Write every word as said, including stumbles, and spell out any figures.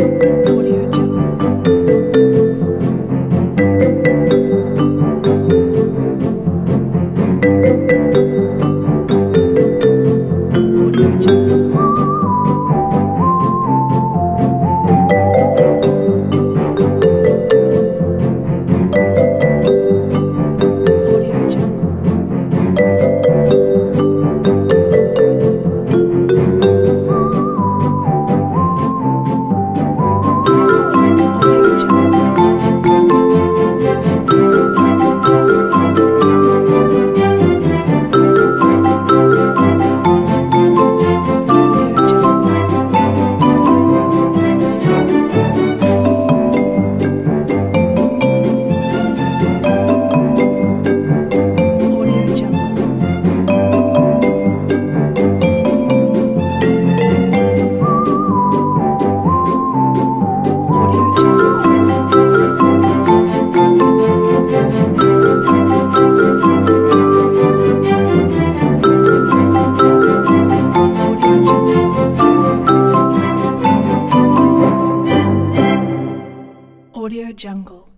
Audio Jungle. Audio Jungle. Audio Jungle. Audio Jungle. Audio Jungle. Audio Jungle. Audio Jungle. Audio Jungle. Audio Jungle.